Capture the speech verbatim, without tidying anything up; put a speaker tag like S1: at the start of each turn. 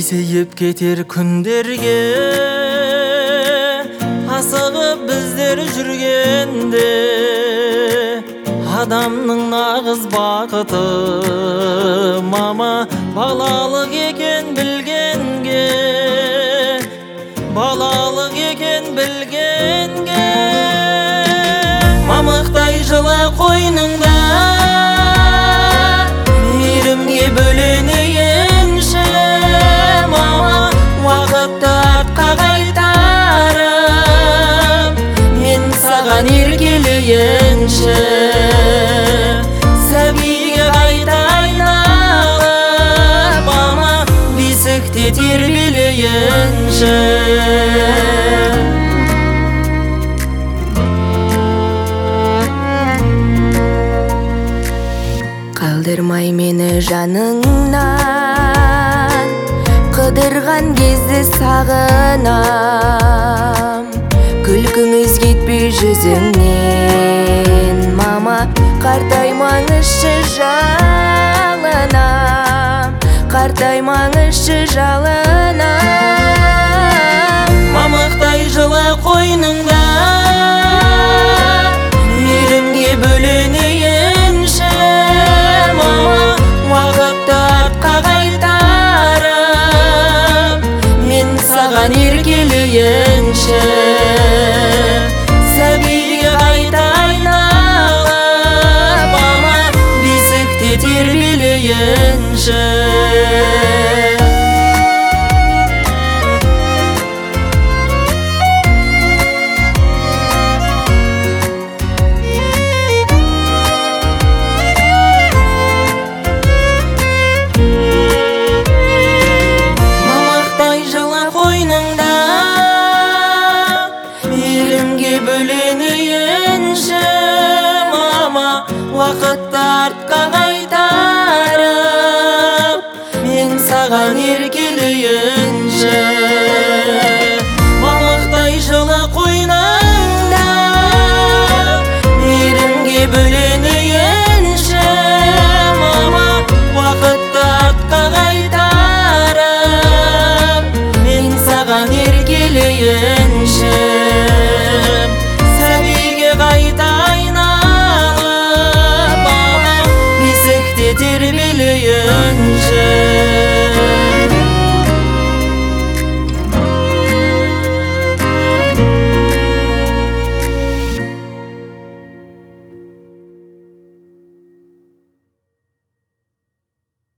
S1: Есейіп кетер күндерге асығып біздер жүргенде, адамның нағыз бақыты мама балалық екен білгенге, балалық екен білгенге. Мамықтай жылы қойныңда мейірімге бөленейінші, мама уақытты артқа қайтарып мен саған еркелейінші, сәбиге қайта айналып мама бесікте тербелейінші. Қалдырмай мені жаныңнан, қыдырған кезде сағынам. Күлкіңіз кетпей жүзіңнен, мама қартаймаңызшы жалынам, қартаймаңызшы жалынам. Мамықтай жылы қойныңда мейірімге бөленейінші, мама уақытты артқа қайтарып мен саған еркелейінші, сәбиге қайта айналып мама бесікте тербелейінші. Бөленейінші, мама уақытты артқа қайтарып мен саған еркелейінші. Мамықтай жылы қойныңда мейірімге бөленейінші, мама уақытты артқа қайтарып мен саған еркелейінші, қайта айналып мама бесікте тербелейінші.